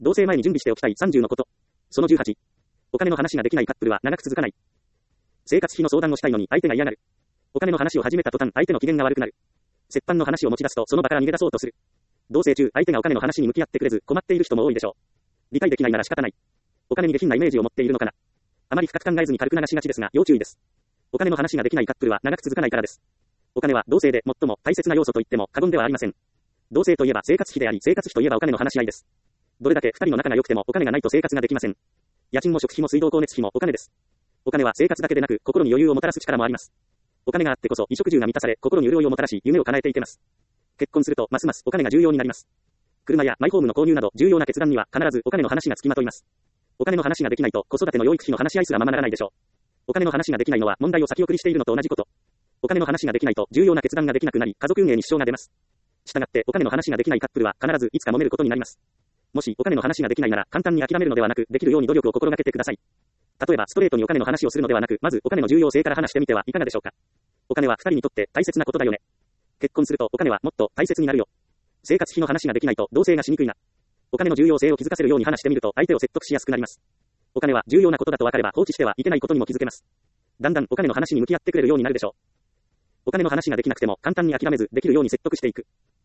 同棲前に準備しておきたい30のこと。その18。お金の話ができないカップルは長く続かない。生活費の相談をしたいのに相手が嫌がる。お金の話を始めた途端相手の機嫌が悪くなる。折半の話を持ち出すとその場から逃げ出そうとする。同棲中相手がお金の話に向き合ってくれず困っている人も多いでしょう。理解できないなら仕方ない。お金に下品なイメージを持っているのかな。あまり深く考えずに軽く流しがちですが要注意です。お金の話ができないカップルは長く続かないからです。お金は同棲で最も大切な要素と言っても過言ではありません。同棲といえば生活費であり、生活費といえばお金の話し合いです。どれだけ二人の仲が良くてもお金がないと生活ができません。家賃も食費も水道光熱費もお金です。お金は生活だけでなく心に余裕をもたらす力もあります。お金があってこそ衣食住が満たされ、心に潤いをもたらし、夢を叶えていけます。結婚するとますますお金が重要になります。車やマイホームの購入など重要な決断には必ずお金の話がつきまといます。お金の話ができないと子育ての養育費の話し合いすらままならないでしょう。お金の話ができないのは問題を先送りしているのと同じこと。お金の話ができないと重要な決断ができなくなり、家族運営に支障が出ます。したがってお金の話ができないカップルは必ずいつか揉めることになります。もしお金の話ができないなら簡単に諦めるのではなく、できるように努力を心がけてください。例えばストレートにお金の話をするのではなく、まずお金の重要性から話してみてはいかがでしょうか。お金は二人にとって大切なことだよね。結婚するとお金はもっと大切になるよ。生活費の話ができないと同棲がしにくいな。お金の重要性を気づかせるように話してみると相手を説得しやすくなります。お金は重要なことだと分かれば放置してはいけないことにも気づけます。だんだんお金の話に向き合ってくれるようになるでしょう。お金の話ができなくても簡単に諦めずできるように説得していく。